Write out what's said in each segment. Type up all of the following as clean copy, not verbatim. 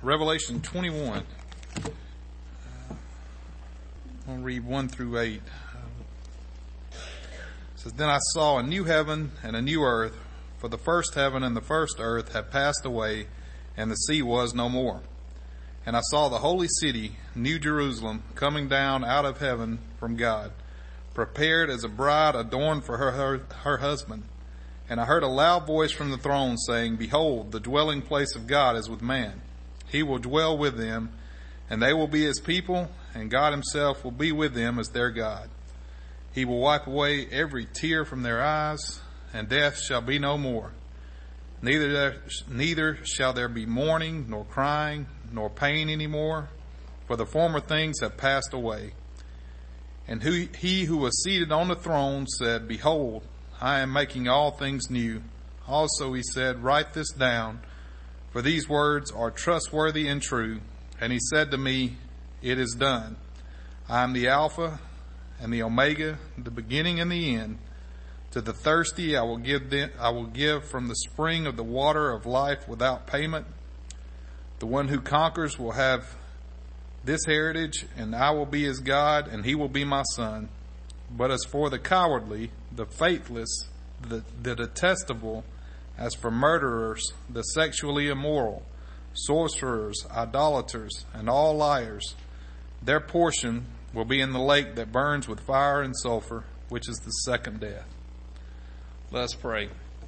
Revelation 21. I'll read 1 through 8. It says, Then I saw a new heaven and a new earth, for the first heaven and the first earth had passed away, and the sea was no more. And I saw the holy city, New Jerusalem, coming down out of heaven from God, prepared as a bride adorned for her husband. And I heard a loud voice from the throne saying, Behold, the dwelling place of God is with man. He will dwell with them, and they will be his people, and God himself will be with them as their God. He will wipe away every tear from their eyes, and death shall be no more. Neither shall there be mourning, nor crying, nor pain any more, for the former things have passed away. And he who was seated on the throne said, Behold, I am making all things new. Also he said, Write this down, for these words are trustworthy and true. And he said to me, It is done. I am the Alpha and the Omega, the beginning and the end. To the thirsty I will give from the spring of the water of life without payment. The one who conquers will have this heritage, and I will be his God, and he will be my son. But as for the cowardly, the faithless, the detestable, as for murderers, the sexually immoral, sorcerers, idolaters, and all liars, their portion will be in the lake that burns with fire and sulfur, which is the second death. Let us pray.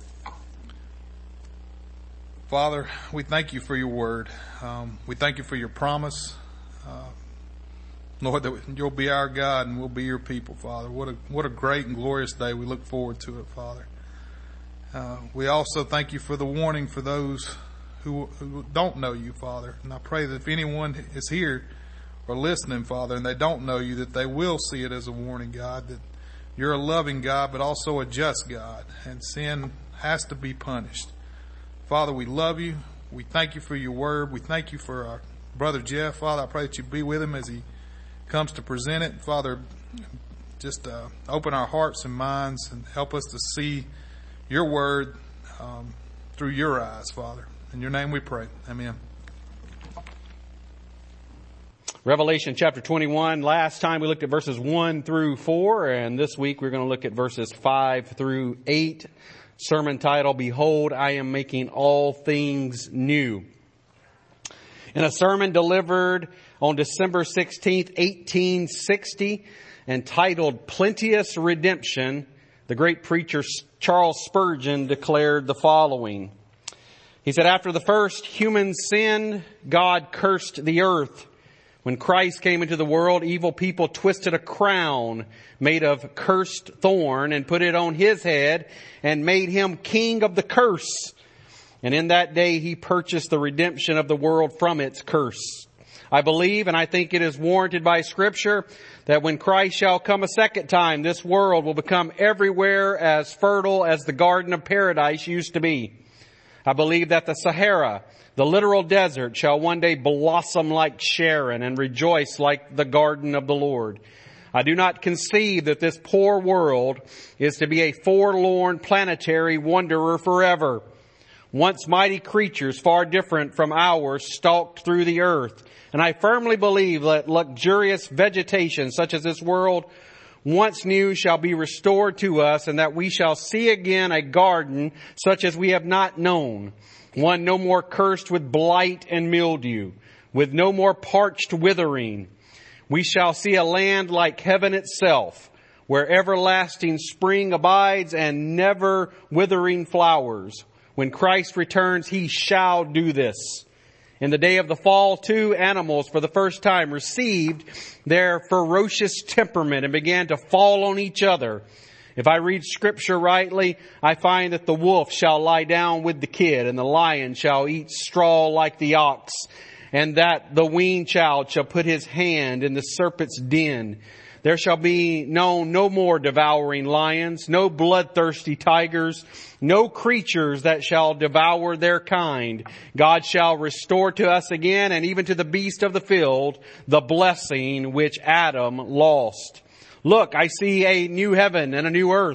Father, we thank you for your word. We thank you for your promise. Lord, that you'll be our God and we'll be your people, Father. What a great and glorious day. We look forward to it, Father. We also thank you for the warning for those who don't know you, Father. And I pray that if anyone is here or listening, Father, and they don't know you, that they will see it as a warning, God, that you're a loving God, but also a just God, and sin has to be punished. Father, we love you. We thank you for your word. We thank you for our brother Jeff. Father, I pray that you be with him as he comes to present it. Father, just open our hearts and minds and help us to see your word through your eyes, Father. In your name we pray. Amen. Revelation chapter 21. Last time we looked at verses 1 through 4, and this week we're going to look at verses 5 through 8. Sermon title, Behold, I am making all things new. In a sermon delivered on December 16th, 1860, entitled Plenteous Redemption, the great preacher Charles Spurgeon declared the following. He said, After the first human sin, God cursed the earth. When Christ came into the world, evil people twisted a crown made of cursed thorn and put it on his head and made him king of the curse. And in that day he purchased the redemption of the world from its curse. I believe, and I think it is warranted by Scripture, that when Christ shall come a second time, this world will become everywhere as fertile as the Garden of Paradise used to be. I believe that the Sahara, the literal desert, shall one day blossom like Sharon and rejoice like the garden of the Lord. I do not conceive that this poor world is to be a forlorn planetary wanderer forever. Once mighty creatures far different from ours stalked through the earth. And I firmly believe that luxurious vegetation such as this world once knew shall be restored to us, and that we shall see again a garden such as we have not known. One no more cursed with blight and mildew, with no more parched withering. We shall see a land like heaven itself, where everlasting spring abides and never withering flowers. When Christ returns, he shall do this. In the day of the fall, too, animals for the first time received their ferocious temperament and began to fall on each other. If I read Scripture rightly, I find that the wolf shall lie down with the kid, and the lion shall eat straw like the ox, and that the weaned child shall put his hand in the serpent's den. There shall be known no more devouring lions, no bloodthirsty tigers, no creatures that shall devour their kind. God shall restore to us again, and even to the beast of the field, the blessing which Adam lost. Look, I see a new heaven and a new earth,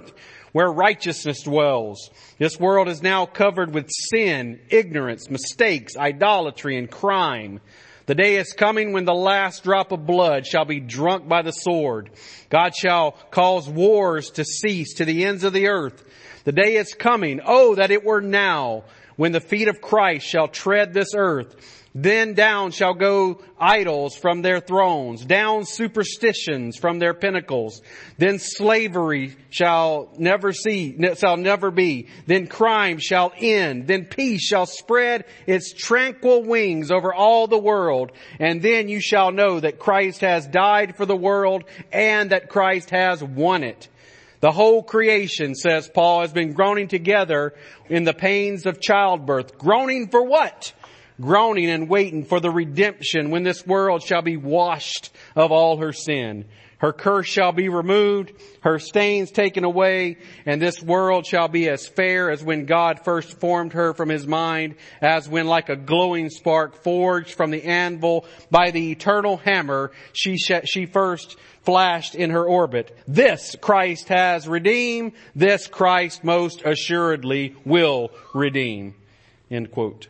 where righteousness dwells. This world is now covered with sin, ignorance, mistakes, idolatry, and crime. The day is coming when the last drop of blood shall be drunk by the sword. God shall cause wars to cease to the ends of the earth. The day is coming, oh, that it were now, when the feet of Christ shall tread this earth. Then down shall go idols from their thrones, down superstitions from their pinnacles. Then slavery shall never be. Then crime shall end. Then peace shall spread its tranquil wings over all the world. And then you shall know that Christ has died for the world and that Christ has won it. The whole creation, says Paul, has been groaning together in the pains of childbirth. Groaning for what? Groaning and waiting for the redemption when this world shall be washed of all her sin. Her curse shall be removed, her stains taken away, and this world shall be as fair as when God first formed her from his mind, as when like a glowing spark forged from the anvil by the eternal hammer, she first flashed in her orbit. This Christ has redeemed, this Christ most assuredly will redeem. End quote.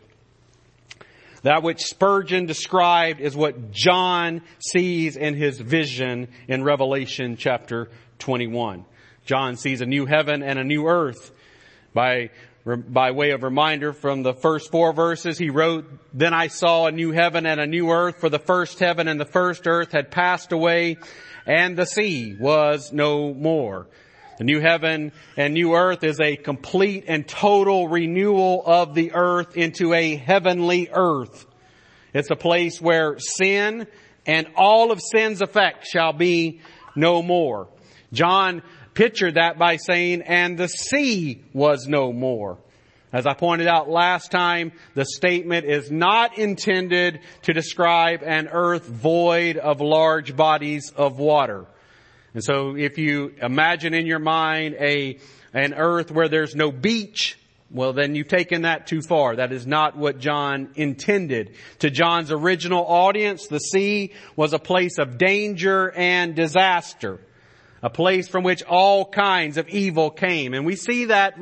That which Spurgeon described is what John sees in his vision in Revelation chapter 21. John sees a new heaven and a new earth. By way of reminder from the first 4 verses, he wrote, "Then I saw a new heaven and a new earth, for the first heaven and the first earth had passed away, and the sea was no more." The new heaven and new earth is a complete and total renewal of the earth into a heavenly earth. It's a place where sin and all of sin's effects shall be no more. John pictured that by saying, "And the sea was no more." As I pointed out last time, the statement is not intended to describe an earth void of large bodies of water. And so if you imagine in your mind an earth where there's no beach, well, then you've taken that too far. That is not what John intended. To John's original audience, the sea was a place of danger and disaster, a place from which all kinds of evil came. And we see that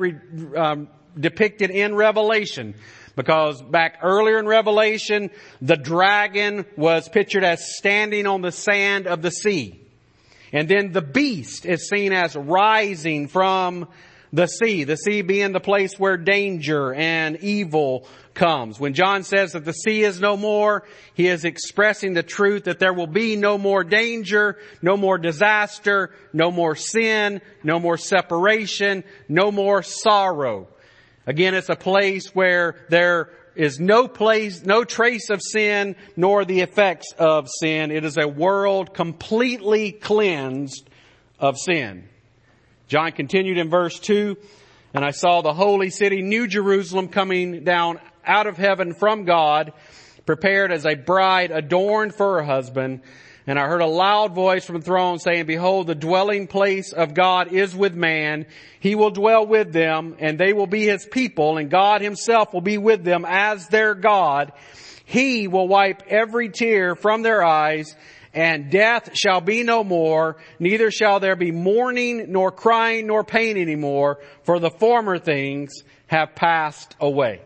depicted in Revelation, because back earlier in Revelation, the dragon was pictured as standing on the sand of the sea. And then the beast is seen as rising from the sea being the place where danger and evil comes. When John says that the sea is no more, he is expressing the truth that there will be no more danger, no more disaster, no more sin, no more separation, no more sorrow. Again, it's a place where there is no trace of sin, nor the effects of sin. It is a world completely cleansed of sin. John continued in verse 2, "And I saw the holy city, New Jerusalem, coming down out of heaven from God, prepared as a bride adorned for her husband. And I heard a loud voice from the throne saying, Behold, the dwelling place of God is with man. He will dwell with them, and they will be his people, and God himself will be with them as their God. He will wipe every tear from their eyes, and death shall be no more, neither shall there be mourning, nor crying, nor pain anymore, for the former things have passed away."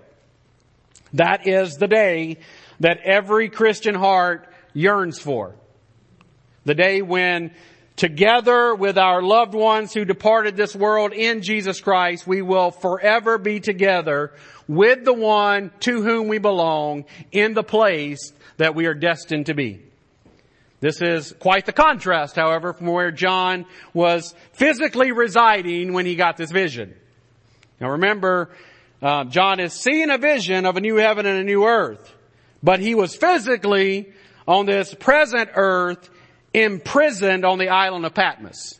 That is the day that every Christian heart yearns for. The day when, together with our loved ones who departed this world in Jesus Christ, we will forever be together with the one to whom we belong in the place that we are destined to be. This is quite the contrast, however, from where John was physically residing when he got this vision. Now remember, John is seeing a vision of a new heaven and a new earth, but he was physically on this present earth imprisoned on the island of Patmos.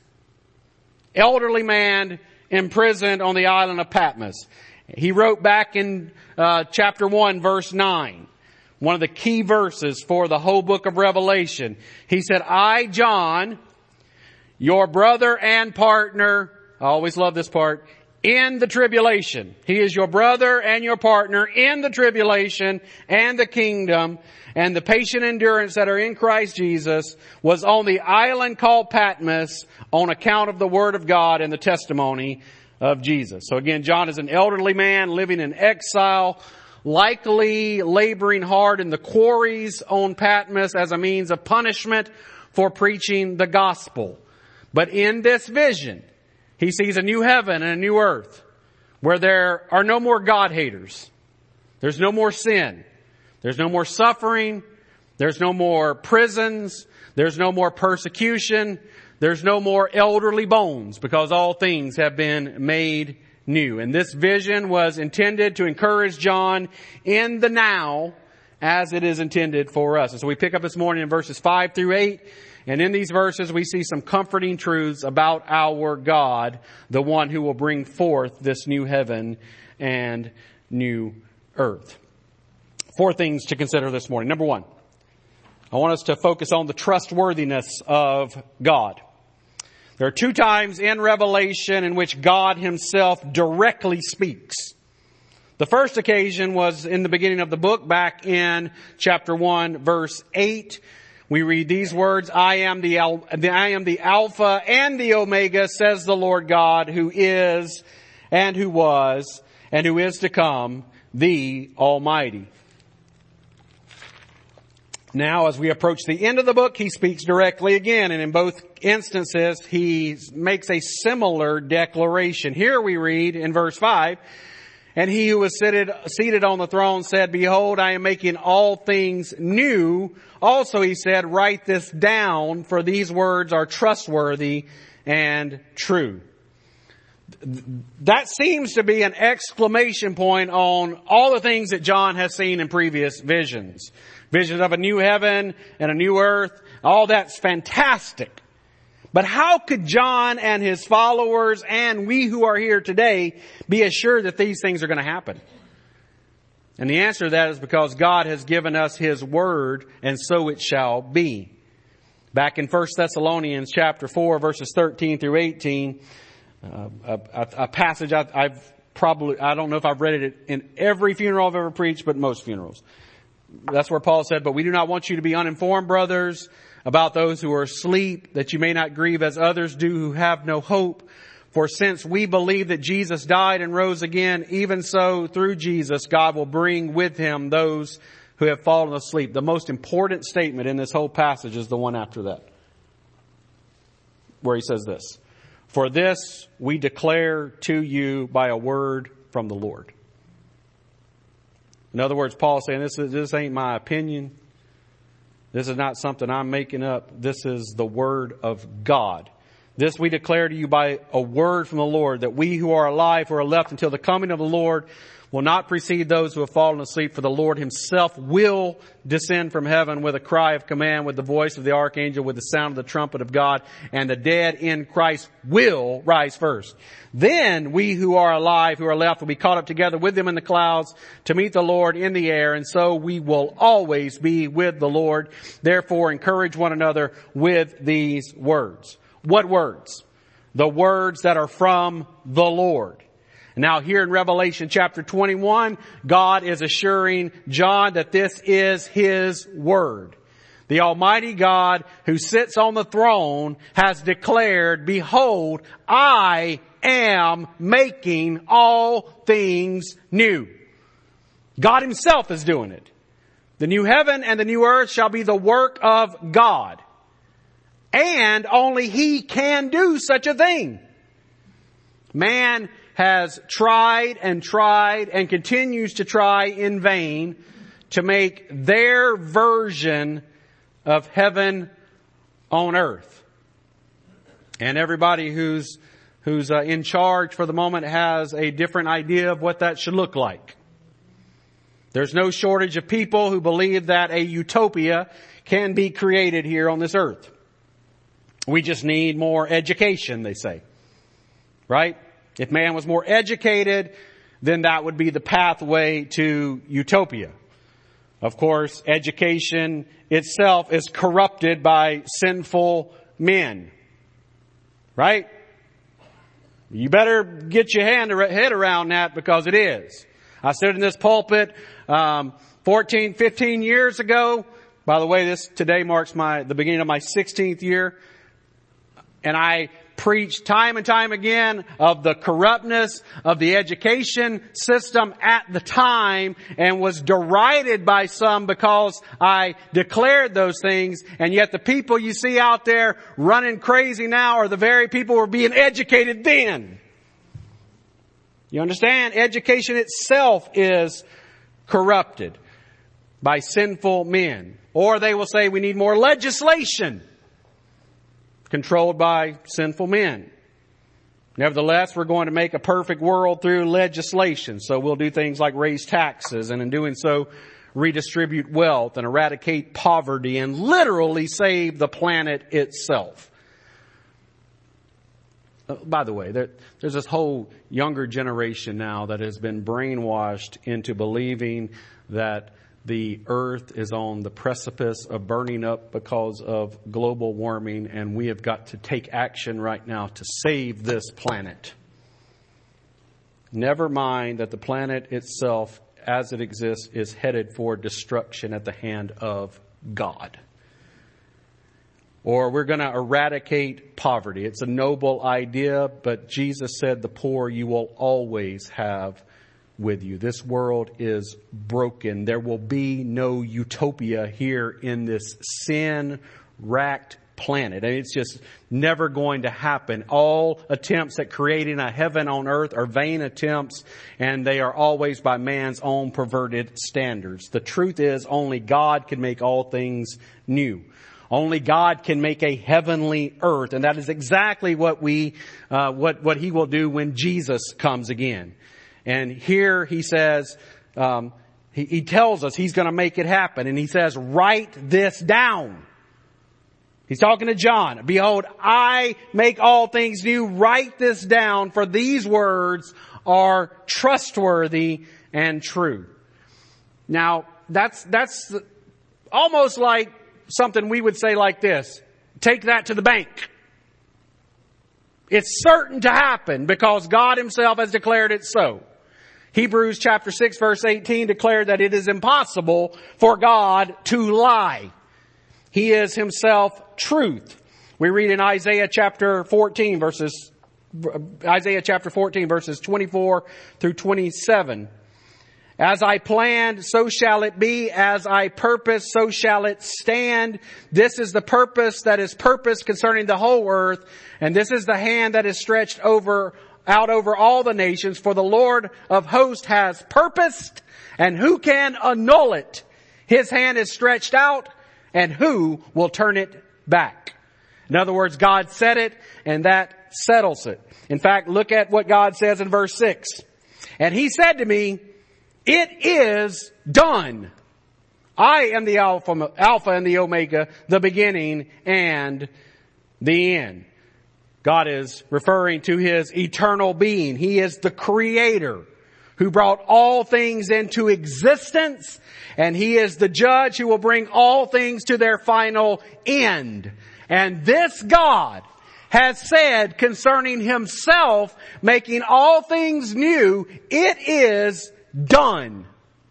Elderly man imprisoned on the island of Patmos. He wrote back in chapter 1, verse 9, one of the key verses for the whole book of Revelation. He said, "I, John, your brother and partner," I always love this part, "in the tribulation." He is your brother and your partner in the tribulation and the kingdom and the patient endurance that are in Christ Jesus, was on the island called Patmos on account of the word of God and the testimony of Jesus. So again, John is an elderly man living in exile, likely laboring hard in the quarries on Patmos as a means of punishment for preaching the gospel. But in this vision, he sees a new heaven and a new earth where there are no more God haters. There's no more sin. There's no more suffering. There's no more prisons. There's no more persecution. There's no more elderly bones, because all things have been made new. And this vision was intended to encourage John in the now as it is intended for us. And so we pick up this morning in verses 5 through 8. And in these verses we see some comforting truths about our God, the one who will bring forth this new heaven and new earth. 4 things to consider this morning. Number 1, I want us to focus on the trustworthiness of God. There are 2 times in Revelation in which God himself directly speaks. The first occasion was in the beginning of the book, back in chapter 1, verse 8. We read these words, I am the Alpha and the Omega, says the Lord God, who is and who was and who is to come, the Almighty. Now, as we approach the end of the book, he speaks directly again, and in both instances, he makes a similar declaration. Here we read in verse 5, and he who was seated on the throne said, Behold, I am making all things new. Also, he said, Write this down, for these words are trustworthy and true. That seems to be an exclamation point on all the things that John has seen in previous visions. Visions of a new heaven and a new earth. All that's fantastic. But how could John and his followers and we who are here today be assured that these things are going to happen? And the answer to that is because God has given us his word, and so it shall be. Back in 1 Thessalonians chapter 4, verses 13 through 18, a passage I don't know if I've read it in every funeral I've ever preached, but most funerals. That's where Paul said, But we do not want you to be uninformed, brothers, about those who are asleep, that you may not grieve as others do who have no hope. For since we believe that Jesus died and rose again, even so through Jesus, God will bring with him those who have fallen asleep. The most important statement in this whole passage is the one after that, where he says this, For this we declare to you by a word from the Lord. In other words, Paul's saying this ain't my opinion. This is not something I'm making up. This is the word of God. This we declare to you by a word from the Lord, that we who are alive, who are left until the coming of the Lord, will not precede those who have fallen asleep. For the Lord himself will descend from heaven with a cry of command, with the voice of the archangel, with the sound of the trumpet of God, and the dead in Christ will rise first. Then we who are alive, who are left, will be caught up together with them in the clouds to meet the Lord in the air, and so we will always be with the Lord. Therefore, encourage one another with these words. What words? The words that are from the Lord. Now here in Revelation chapter 21, God is assuring John that this is his word. The Almighty God who sits on the throne has declared, Behold, I am making all things new. God himself is doing it. The new heaven and the new earth shall be the work of God. And only he can do such a thing. Man has tried and continues to try in vain to make their version of heaven on earth. And everybody who's in charge for the moment has a different idea of what that should look like. There's no shortage of people who believe that a utopia can be created here on this earth. We just need more education, they say. Right? If man was more educated, then that would be the pathway to utopia. Of course, education itself is corrupted by sinful men. Right? You better get your head around that, because it is. I stood in this pulpit 14, 15 years ago. By the way, today marks the beginning of my 16th year. And I preached time and time again of the corruptness of the education system at the time and was derided by some because I declared those things. And yet the people you see out there running crazy now are the very people who were being educated then. You understand? Education itself is corrupted by sinful men. Or they will say we need more legislation controlled by sinful men. Nevertheless, we're going to make a perfect world through legislation. So we'll do things like raise taxes and in doing so redistribute wealth and eradicate poverty and literally save the planet itself. By the way, there's this whole younger generation now that has been brainwashed into believing that the earth is on the precipice of burning up because of global warming, and we have got to take action right now to save this planet. Never mind that the planet itself, as it exists, is headed for destruction at the hand of God. Or we're going to eradicate poverty. It's a noble idea, but Jesus said the poor you will always have with you. This world is broken. There will be no utopia here in this sin-racked planet. It's just never going to happen. All attempts at creating a heaven on earth are vain attempts, and they are always by man's own perverted standards. The truth is only God can make all things new. Only God can make a heavenly earth, and that is exactly what He will do when Jesus comes again. And here He says, He tells us He's going to make it happen. And He says, write this down. He's talking to John. Behold, I make all things new. Write this down, for these words are trustworthy and true. Now, that's almost like something we would say like this. Take that to the bank. It's certain to happen because God Himself has declared it so. Hebrews chapter 6 verse 18 declared that it is impossible for God to lie. He is Himself truth. We read in Isaiah chapter 14 verses 24 through 27. As I planned, so shall it be. As I purpose, so shall it stand. This is the purpose that is purposed concerning the whole earth. And this is the hand that is stretched out over all the nations. For the Lord of hosts has purposed, and who can annul it? His hand is stretched out, and who will turn it back? In other words, God said it, and that settles it. In fact, look at what God says in verse 6. And He said to me, it is done. I am the Alpha and the Omega, the beginning and the end. God is referring to His eternal being. He is the Creator who brought all things into existence, and He is the judge who will bring all things to their final end. And this God has said concerning Himself, making all things new, it is done.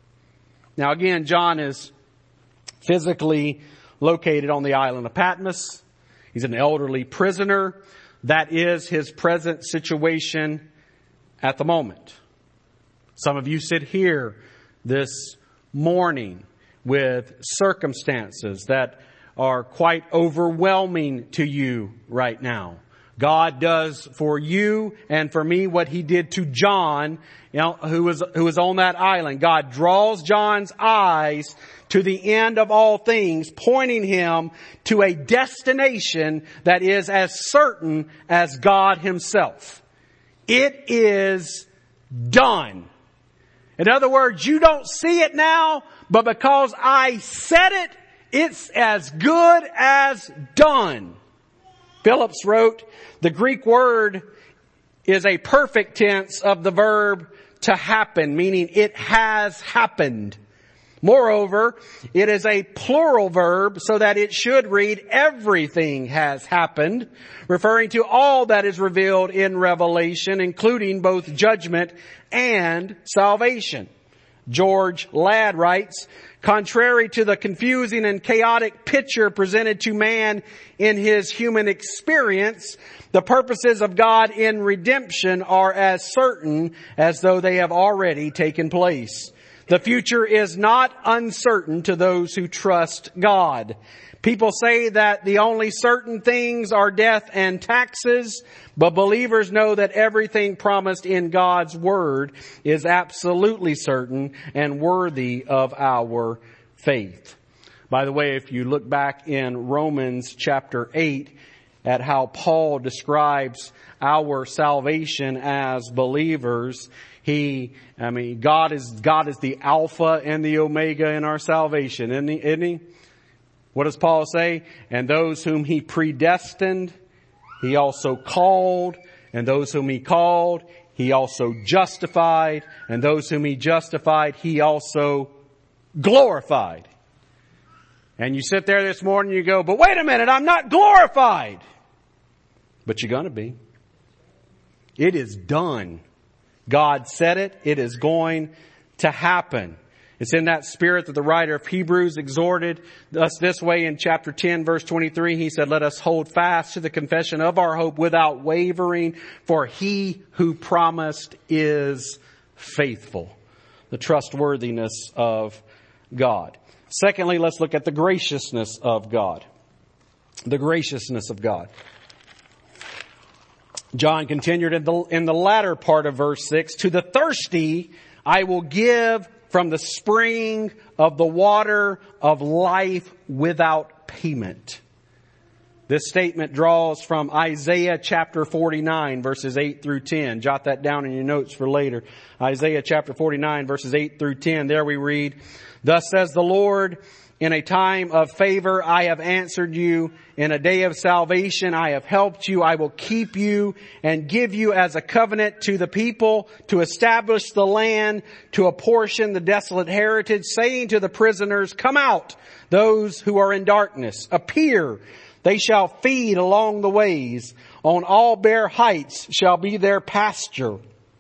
Now again, John is physically located on the island of Patmos. He's an elderly prisoner. That is his present situation at the moment. Some of you sit here this morning with circumstances that are quite overwhelming to you right now. God does for you and for me what He did to John, who was on that island. God draws John's eyes to the end of all things, pointing him to a destination that is as certain as God Himself. It is done. In other words, you don't see it now, but because I said it, it's as good as done. Phillips wrote, the Greek word is a perfect tense of the verb to happen, meaning it has happened. Moreover, it is a plural verb so that it should read everything has happened, referring to all that is revealed in Revelation, including both judgment and salvation. George Ladd writes, Contrary to the confusing and chaotic picture presented to man in his human experience, the purposes of God in redemption are as certain as though they have already taken place. The future is not uncertain to those who trust God. People say that the only certain things are death and taxes, but believers know that everything promised in God's Word is absolutely certain and worthy of our faith. By the way, if you look back in Romans chapter 8 at how Paul describes our salvation as believers, God is the Alpha and the Omega in our salvation, isn't He? What does Paul say? And those whom He predestined, He also called. And those whom He called, He also justified. And those whom He justified, He also glorified. And you sit there this morning and you go, but wait a minute, I'm not glorified. But you're going to be. It is done. God said it. It is going to happen. It's in that spirit that the writer of Hebrews exhorted us this way in chapter 10, verse 23. He said, let us hold fast to the confession of our hope without wavering, for He who promised is faithful. The trustworthiness of God. Secondly, let's look at the graciousness of God. The graciousness of God. John continued in the latter part of verse 6, to the thirsty I will give from the spring of the water of life without payment. This statement draws from Isaiah chapter 49 verses 8 through 10. Jot that down in your notes for later. Isaiah chapter 49 verses 8 through 10. There we read, thus says the Lord, in a time of favor I have answered you. In a day of salvation I have helped you. I will keep you and give you as a covenant to the people, to establish the land, to apportion the desolate heritage, saying to the prisoners, come out, those who are in darkness, appear. They shall feed along the ways. On all bare heights shall be their pasture.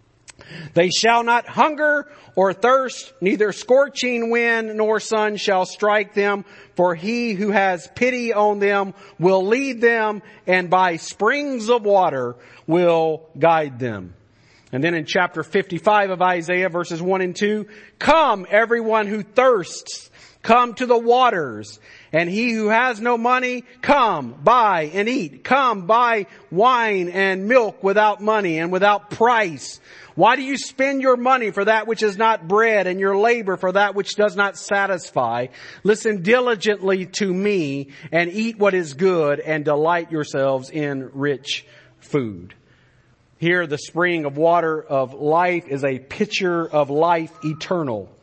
They shall not hunger or thirst, neither scorching wind nor sun shall strike them. For He who has pity on them will lead them, and by springs of water will guide them. And then in chapter 55 of Isaiah, verses 1 and 2, come everyone who thirsts, come to the waters. And he who has no money, come, buy and eat. Come, buy wine and milk without money and without price. Why do you spend your money for that which is not bread, and your labor for that which does not satisfy? Listen diligently to me and eat what is good, and delight yourselves in rich food. Here the spring of water of life is a picture of life eternal.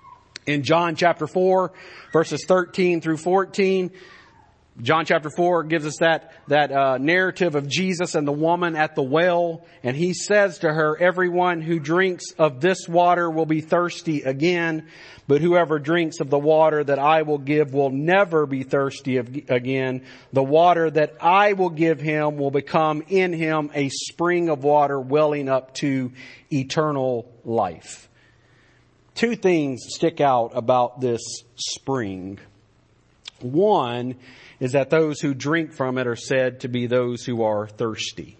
In John chapter 4, verses 13 through 14, John chapter 4 gives us that narrative of Jesus and the woman at the well. And He says to her, everyone who drinks of this water will be thirsty again. But whoever drinks of the water that I will give will never be thirsty again. The water that I will give him will become in him a spring of water welling up to eternal life. Two things stick out about this spring. One is that those who drink from it are said to be those who are thirsty.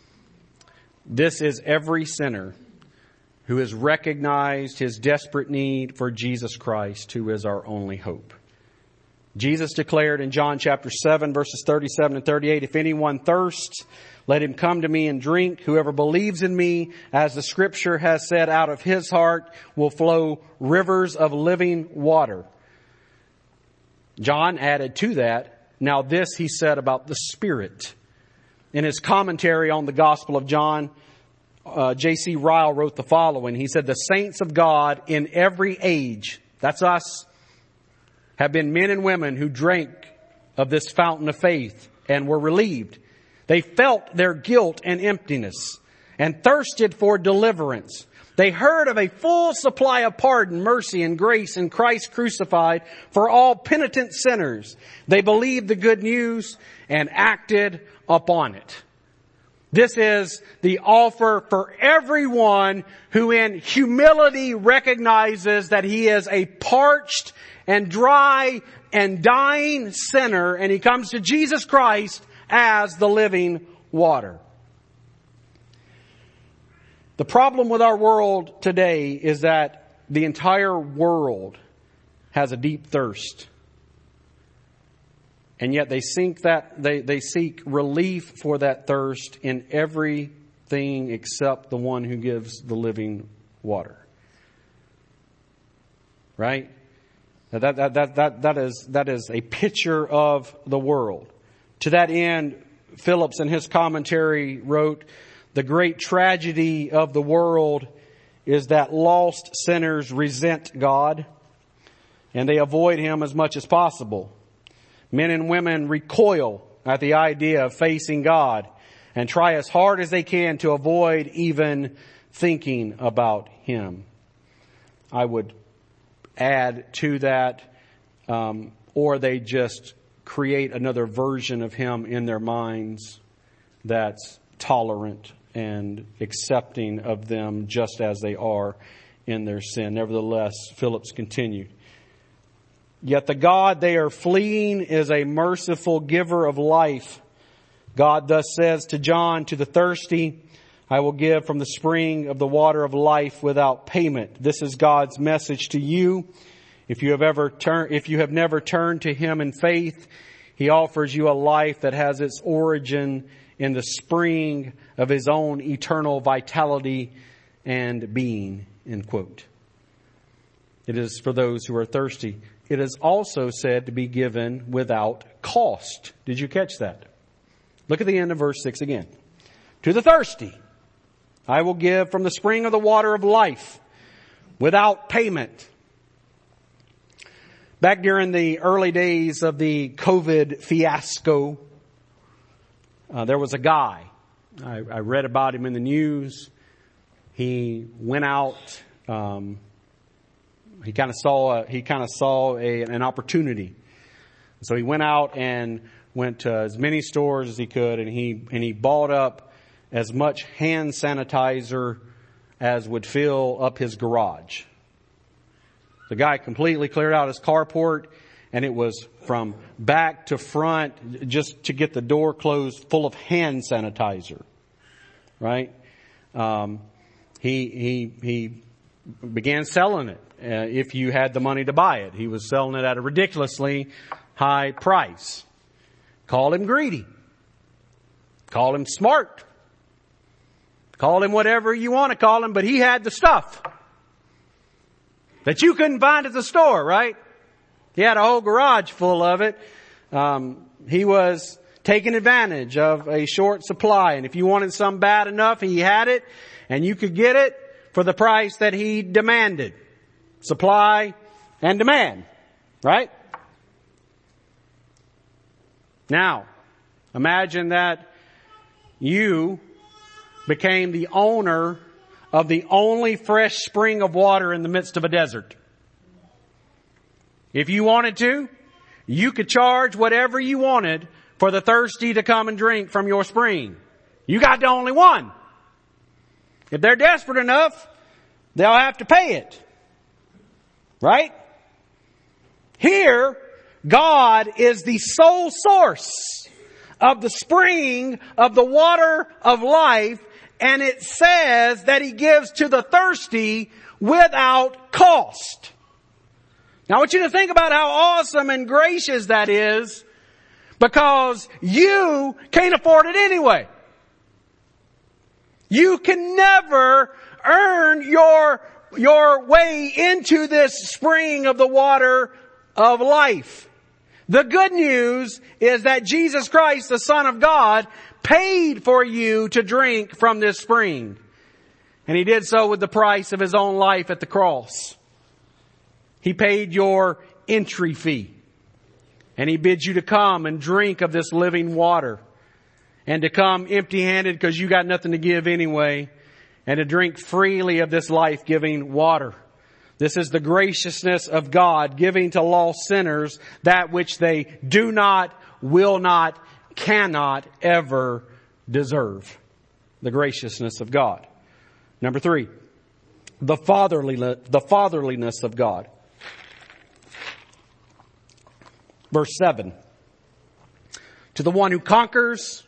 This is every sinner who has recognized his desperate need for Jesus Christ, who is our only hope. Jesus declared in John chapter 7, verses 37 and 38, if anyone thirsts, let him come to me and drink. Whoever believes in me, as the scripture has said, out of his heart will flow rivers of living water. John added to that, now this he said about the Spirit. In his commentary on the Gospel of John, J.C. Ryle wrote the following. He said, the saints of God in every age, that's us, have been men and women who drank of this fountain of faith and were relieved. They felt their guilt and emptiness and thirsted for deliverance. They heard of a full supply of pardon, mercy, and grace in Christ crucified for all penitent sinners. They believed the good news and acted upon it. This is the offer for everyone who in humility recognizes that he is a parched and dry and dying sinner, and he comes to Jesus Christ as the living water. The problem with our world today is that the entire world has a deep thirst. And yet they seek relief for that thirst in everything except the one who gives the living water. Right? That is a picture of the world. To that end, Phillips in his commentary wrote, "The great tragedy of the world is that lost sinners resent God and they avoid Him as much as possible. Men and women recoil at the idea of facing God and try as hard as they can to avoid even thinking about Him." I would add to that, or they just create another version of Him in their minds that's tolerant and accepting of them just as they are in their sin. Nevertheless, Phillips continued, "Yet the God they are fleeing is a merciful giver of life. God thus says to John, to the thirsty, I will give from the spring of the water of life without payment." This is God's message to you. If you have never turned to Him in faith, He offers you a life that has its origin in the spring of His own eternal vitality and being. End quote. It is for those who are thirsty. It is also said to be given without cost. Did you catch that? Look at the end of verse 6 again. "To the thirsty, I will give from the spring of the water of life without payment." Back during the early days of the COVID fiasco, there was a guy. I read about him in the news. He went out. He kind of saw an opportunity. So he went out and went to as many stores as he could, and he bought up as much hand sanitizer as would fill up his garage. The guy completely cleared out his carport, and it was from back to front just to get the door closed full of hand sanitizer. Right? He began selling it. If you had the money to buy it. He was selling it at a ridiculously high price. Call him greedy. Call him smart. Call him whatever you want to call him, but he had the stuff that you couldn't find at the store, right? He had a whole garage full of it. He was taking advantage of a short supply, and if you wanted some bad enough, he had it, and you could get it for the price that he demanded. Supply and demand, right? Now, imagine that you became the owner of the only fresh spring of water in the midst of a desert. If you wanted to, you could charge whatever you wanted for the thirsty to come and drink from your spring. You got the only one. If they're desperate enough, they'll have to pay it. Right? Here, God is the sole source of the spring of the water of life, and it says that He gives to the thirsty without cost. Now I want you to think about how awesome and gracious that is, because you can't afford it anyway. You can never earn your way into this spring of the water of life. The good news is that Jesus Christ, the Son of God, paid for you to drink from this spring. And He did so with the price of His own life at the cross. He paid your entry fee. And He bids you to come and drink of this living water. And to come empty-handed because you got nothing to give anyway. And to drink freely of this life-giving water. This is the graciousness of God, giving to lost sinners that which they do not, will not, cannot ever deserve. the graciousness of God. Number 3, the fatherliness of God. Verse 7. To the one who conquers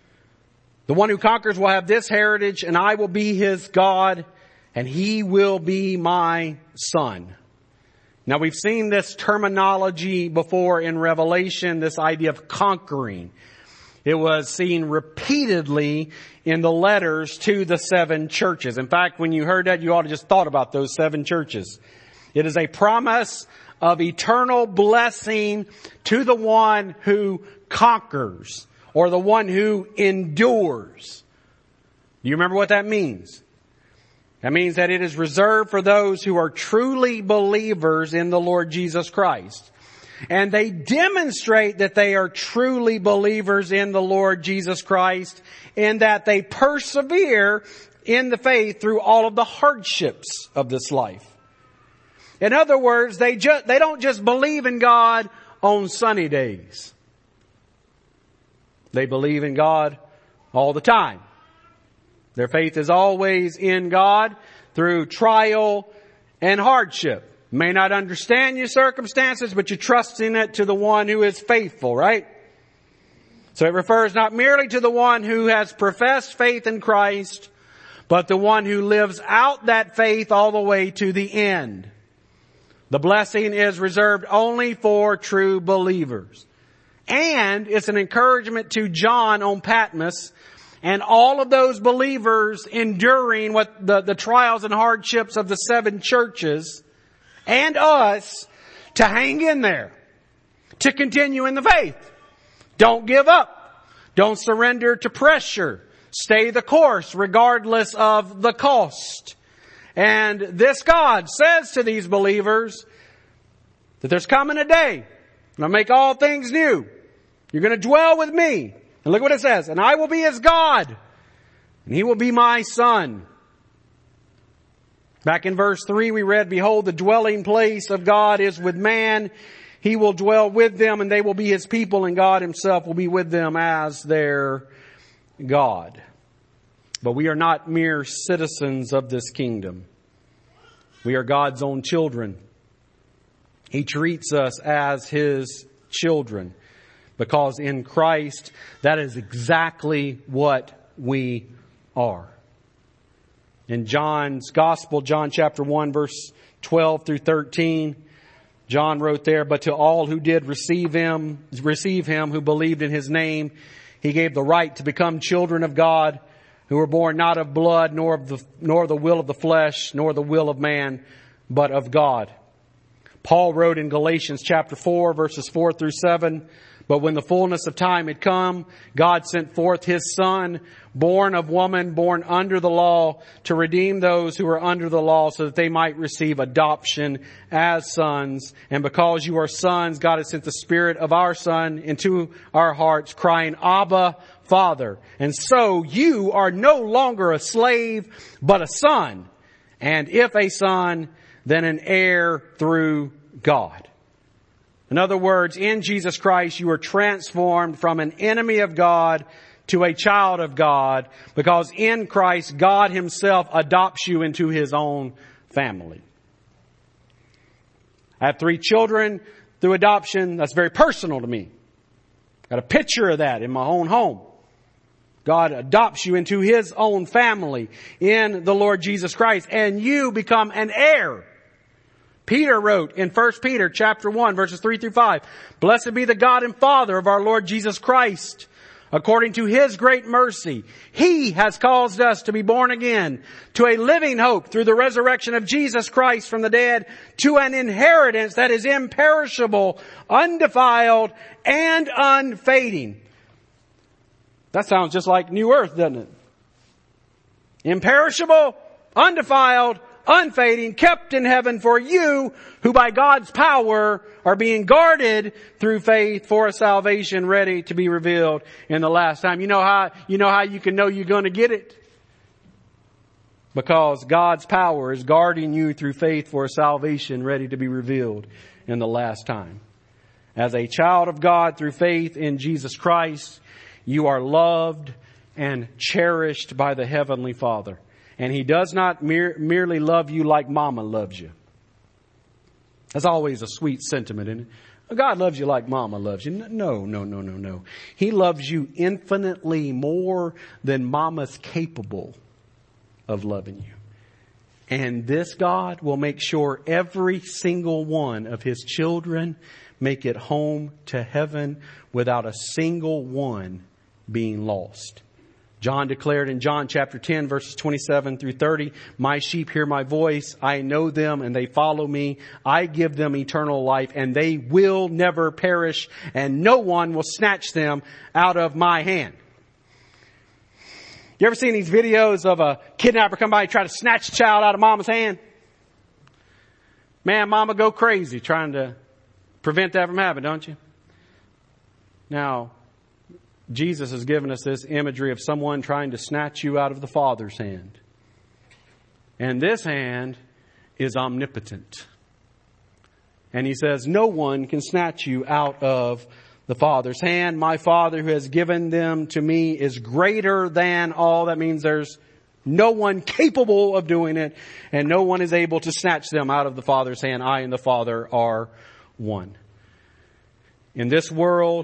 will have this heritage, and I will be his God, and he will be my son. Now we've seen this terminology before in Revelation, this idea of conquering. It was seen repeatedly in the letters to the 7 churches. In fact, when you heard that, you ought to just thought about those 7 churches. It is a promise of eternal blessing to the one who conquers, or the one who endures. Do you remember what that means? That means that it is reserved for those who are truly believers in the Lord Jesus Christ. And they demonstrate that they are truly believers in the Lord Jesus Christ, in that they persevere in the faith through all of the hardships of this life. In other words, they don't just believe in God on sunny days. They believe in God all the time. Their faith is always in God through trial and hardship. You may not understand your circumstances, but you trust in it to the one who is faithful, right? So it refers not merely to the one who has professed faith in Christ, but the one who lives out that faith all the way to the end. The blessing is reserved only for true believers. And it's an encouragement to John on Patmos and all of those believers enduring what the trials and hardships of the 7 churches, and us, to hang in there, to continue in the faith. Don't give up. Don't surrender to pressure. Stay the course regardless of the cost. And this God says to these believers that there's coming a day when I'll make all things new. You're going to dwell with me. And look what it says. And I will be his God, and he will be my son. Back in verse 3 we read, behold, the dwelling place of God is with man. He will dwell with them, and they will be his people, and God himself will be with them as their God. But we are not mere citizens of this kingdom. We are God's own children. He treats us as his children, because in Christ, that is exactly what we are. In John's Gospel, John chapter 1, verse 12 through 13, John wrote there, but to all who did receive him, who believed in his name, he gave the right to become children of God, who were born not of blood, nor the will of the flesh, nor the will of man, but of God. Paul wrote in Galatians chapter 4, verses 4 through 7, but when the fullness of time had come, God sent forth his Son, born of woman, born under the law, to redeem those who were under the law, so that they might receive adoption as sons. And because you are sons, God has sent the Spirit of our Son into our hearts, crying, Abba, Father. And so you are no longer a slave, but a son. And if a son, then an heir through God. In other words, in Jesus Christ, you are transformed from an enemy of God to a child of God, because in Christ, God himself adopts you into his own family. I have 3 children through adoption. That's very personal to me. Got a picture of that in my own home. God adopts you into his own family in the Lord Jesus Christ, and you become an heir. Peter wrote in 1 Peter chapter 1, verses 3 through 5, blessed be the God and Father of our Lord Jesus Christ. According to his great mercy, he has caused us to be born again to a living hope through the resurrection of Jesus Christ from the dead, to an inheritance that is imperishable, undefiled, and unfading. That sounds just like New Earth, doesn't it? Imperishable, undefiled, unfading, kept in heaven for you, who by God's power are being guarded through faith for a salvation ready to be revealed in the last time. You know how you can know you're going to get it? Because God's power is guarding you through faith for a salvation ready to be revealed in the last time. As a child of God through faith in Jesus Christ, you are loved, and cherished by the Heavenly Father. And He does not merely love you like Mama loves you. That's always a sweet sentiment, isn't it? God loves you like Mama loves you. No. He loves you infinitely more than Mama's capable of loving you. And this God will make sure every single one of His children make it home to heaven without a single one being lost. John declared in John chapter 10 verses 27 through 30, "My sheep hear my voice. I know them and they follow me. I give them eternal life and they will never perish and no one will snatch them out of my hand." You ever seen these videos of a kidnapper come by and try to snatch a child out of mama's hand? Man, mama go crazy trying to prevent that from happening, don't you? Now, Jesus has given us this imagery of someone trying to snatch you out of the Father's hand. And this hand is omnipotent. And He says, no one can snatch you out of the Father's hand. My Father who has given them to me is greater than all. That means there's no one capable of doing it, and no one is able to snatch them out of the Father's hand. I and the Father are one. In this world,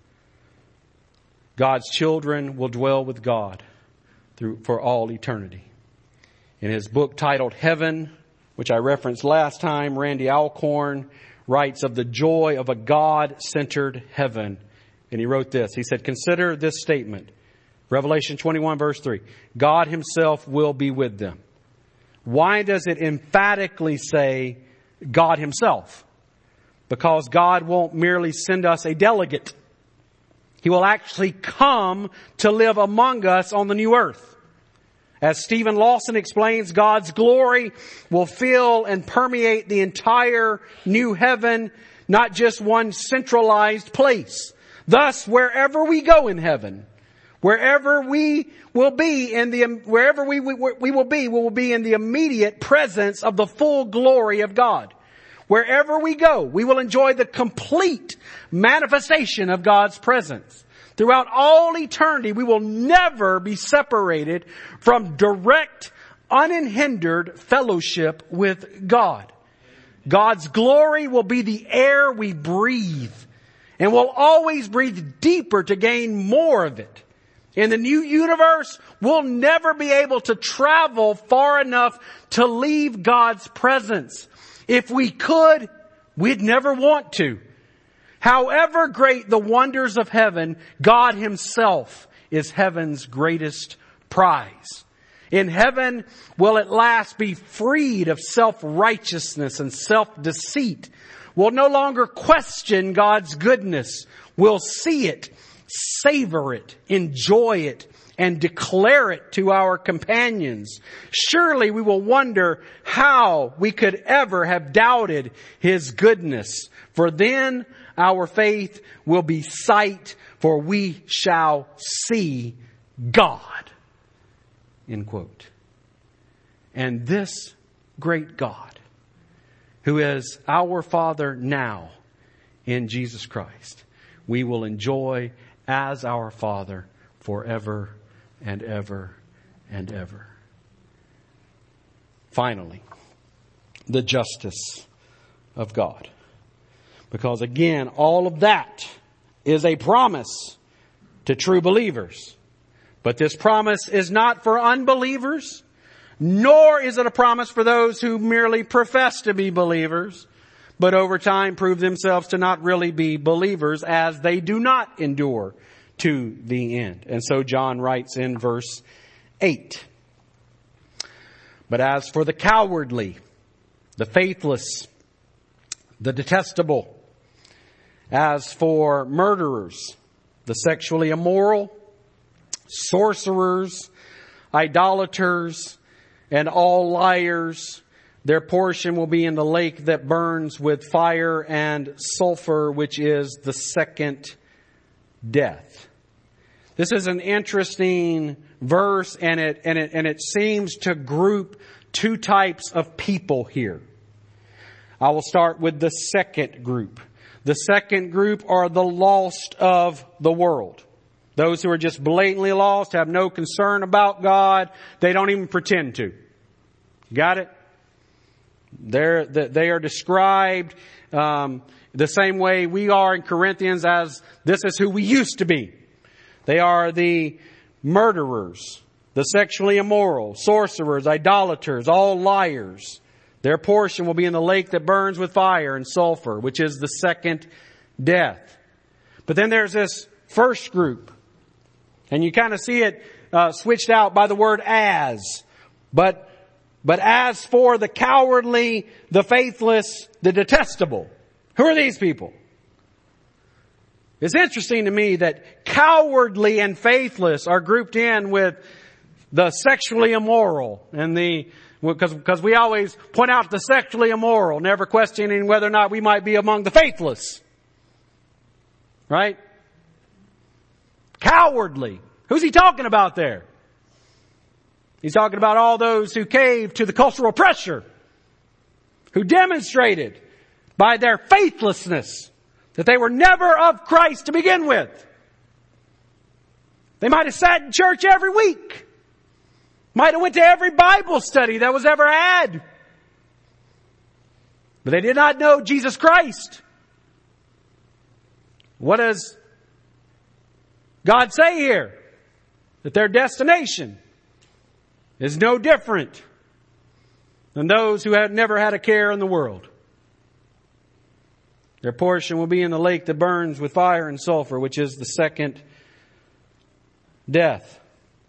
God's children will dwell with God for all eternity. In his book titled Heaven, which I referenced last time, Randy Alcorn writes of the joy of a God-centered heaven. And he wrote this. He said, "Consider this statement. Revelation 21 verse 3. God Himself will be with them." Why does it emphatically say God Himself? Because God won't merely send us a delegate. He will actually come to live among us on the new earth. As Stephen Lawson explains, God's glory will fill and permeate the entire new heaven, not just one centralized place. Thus, wherever we go in heaven, wherever we will be in the immediate presence of the full glory of God. Wherever we go, we will enjoy the complete manifestation of God's presence. Throughout all eternity, we will never be separated from direct, unhindered fellowship with God. God's glory will be the air we breathe, and we'll always breathe deeper to gain more of it. In the new universe, we'll never be able to travel far enough to leave God's presence. If we could, we'd never want to. However great the wonders of heaven, God Himself is heaven's greatest prize. In heaven, we'll at last be freed of self-righteousness and self-deceit. We'll no longer question God's goodness. We'll see it, savor it, enjoy it, and declare it to our companions. Surely we will wonder how we could ever have doubted His goodness. For then our faith will be sight, for we shall see God. End quote. And this great God, who is our Father now in Jesus Christ, we will enjoy as our Father forever and ever and ever. Finally, the justice of God. Because again, all of that is a promise to true believers. But this promise is not for unbelievers, nor is it a promise for those who merely profess to be believers, but over time prove themselves to not really be believers as they do not endure to the end. And so John writes in verse 8, "But as for the cowardly, the faithless, the detestable, as for murderers, the sexually immoral, sorcerers, idolaters, and all liars, their portion will be in the lake that burns with fire and sulfur, which is the second death." This is an interesting verse, and it seems to group two types of people here. I will start with the second group. The second group are the lost of the world. Those who are just blatantly lost, have no concern about God, they don't even pretend to. Got it? They are described the same way we are in Corinthians as this is who we used to be. They are the murderers, the sexually immoral, sorcerers, idolaters, all liars. Their portion will be in the lake that burns with fire and sulfur, which is the second death. But then there's this first group. And you kind of see it switched out by the word as. But as for the cowardly, the faithless, the detestable. Who are these people? It's interesting to me that cowardly and faithless are grouped in with the sexually immoral and because we always point out the sexually immoral, never questioning whether or not we might be among the faithless. Right? Cowardly. Who's he talking about there? He's talking about all those who caved to the cultural pressure, who demonstrated by their faithlessness that they were never of Christ to begin with. They might have sat in church every week. Might have went to every Bible study that was ever had. But they did not know Jesus Christ. What does God say here? That their destination is no different than those who have never had a care in the world. Their portion will be in the lake that burns with fire and sulfur, which is the second death.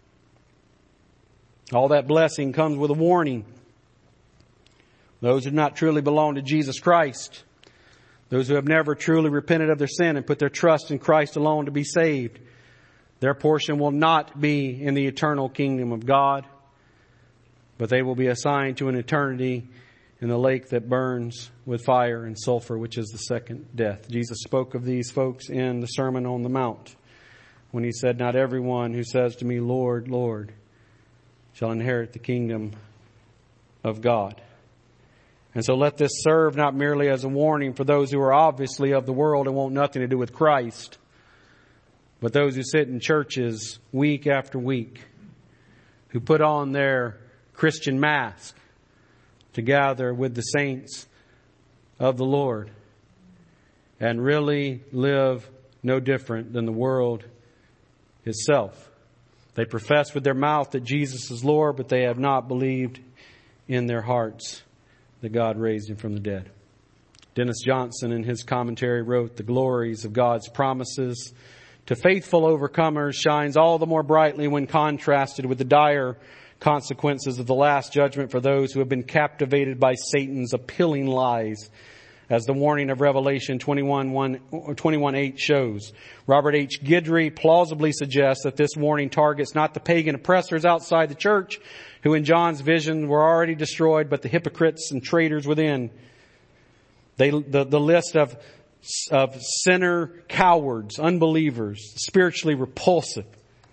All that blessing comes with a warning. Those who do not truly belong to Jesus Christ, those who have never truly repented of their sin and put their trust in Christ alone to be saved, their portion will not be in the eternal kingdom of God, but they will be assigned to an eternity in the lake that burns with fire and sulfur, which is the second death. Jesus spoke of these folks in the Sermon on the Mount when He said, "Not everyone who says to me, 'Lord, Lord,' shall inherit the kingdom of God." And so let this serve not merely as a warning for those who are obviously of the world and want nothing to do with Christ, but those who sit in churches week after week, who put on their Christian mask to gather with the saints of the Lord and really live no different than the world itself. They profess with their mouth that Jesus is Lord, but they have not believed in their hearts that God raised Him from the dead. Dennis Johnson in his commentary wrote, "The glories of God's promises to faithful overcomers shines all the more brightly when contrasted with the dire consequences of the last judgment for those who have been captivated by Satan's appealing lies, as the warning of Revelation 21:8 shows." Robert H. Guidry plausibly suggests that this warning targets not the pagan oppressors outside the church, who in John's vision were already destroyed, but the hypocrites and traitors within. The list of sinner cowards, unbelievers, spiritually repulsive.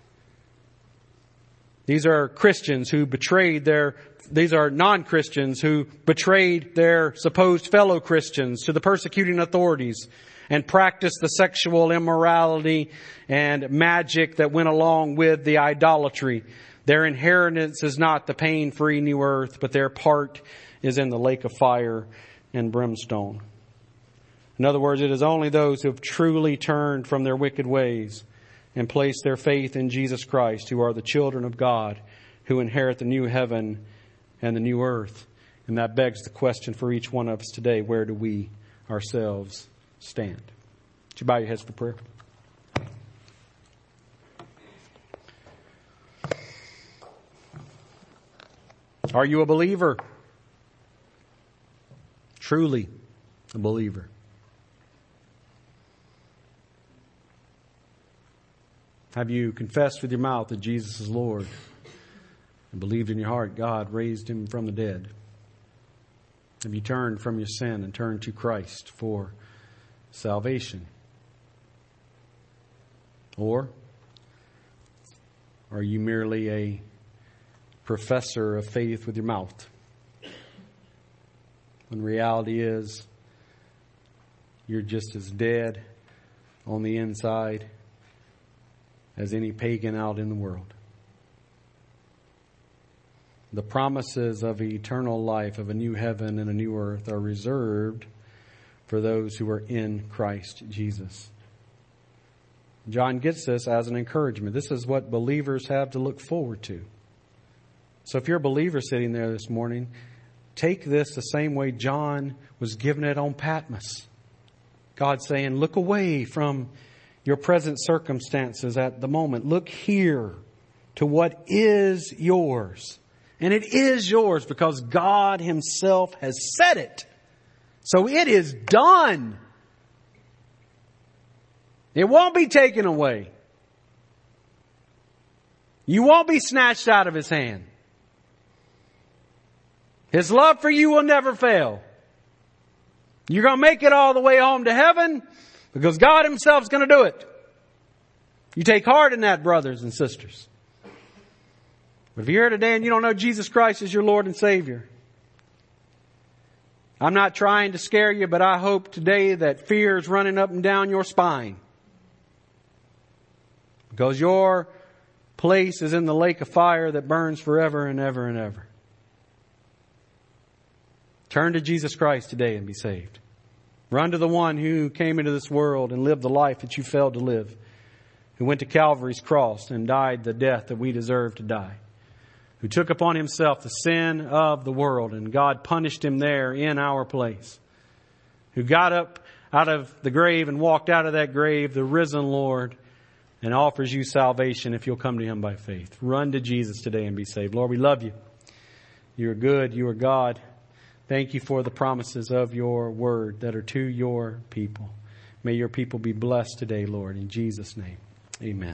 These are Christians who these are non-Christians who betrayed their supposed fellow Christians to the persecuting authorities and practiced the sexual immorality and magic that went along with the idolatry. Their inheritance is not the pain-free new earth, but their part is in the lake of fire and brimstone. In other words, it is only those who have truly turned from their wicked ways and placed their faith in Jesus Christ who are the children of God, who inherit the new heaven and the new earth. And that begs the question for each one of us today: where do we ourselves stand? Would you bow your heads for prayer? Are you a believer? Truly a believer? Have you confessed with your mouth that Jesus is Lord and believed in your heart God raised Him from the dead? Have you turned from your sin and turned to Christ for salvation? Or are you merely a professor of faith with your mouth, when reality is you're just as dead on the inside as any pagan out in the world. The promises of eternal life, of a new heaven and a new earth, are reserved for those who are in Christ Jesus. John gets this as an encouragement. This is what believers have to look forward to. So if you're a believer sitting there this morning, take this the same way John was given it on Patmos. God saying, look away from your present circumstances at the moment. Look here to what is yours. And it is yours because God Himself has said it. So it is done. It won't be taken away. You won't be snatched out of His hand. His love for you will never fail. You're going to make it all the way home to heaven because God Himself is going to do it. You take heart in that, brothers and sisters. But if you're here today and you don't know Jesus Christ as your Lord and Savior, I'm not trying to scare you, but I hope today that fear is running up and down your spine. Because your place is in the lake of fire that burns forever and ever and ever. Turn to Jesus Christ today and be saved. Run to the one who came into this world and lived the life that you failed to live. Who went to Calvary's cross and died the death that we deserve to die. Who took upon Himself the sin of the world and God punished Him there in our place. Who got up out of the grave and walked out of that grave, the risen Lord, and offers you salvation if you'll come to Him by faith. Run to Jesus today and be saved. Lord, we love You. You are good. You are God. Thank You for the promises of Your word that are to Your people. May Your people be blessed today, Lord, in Jesus' name. Amen.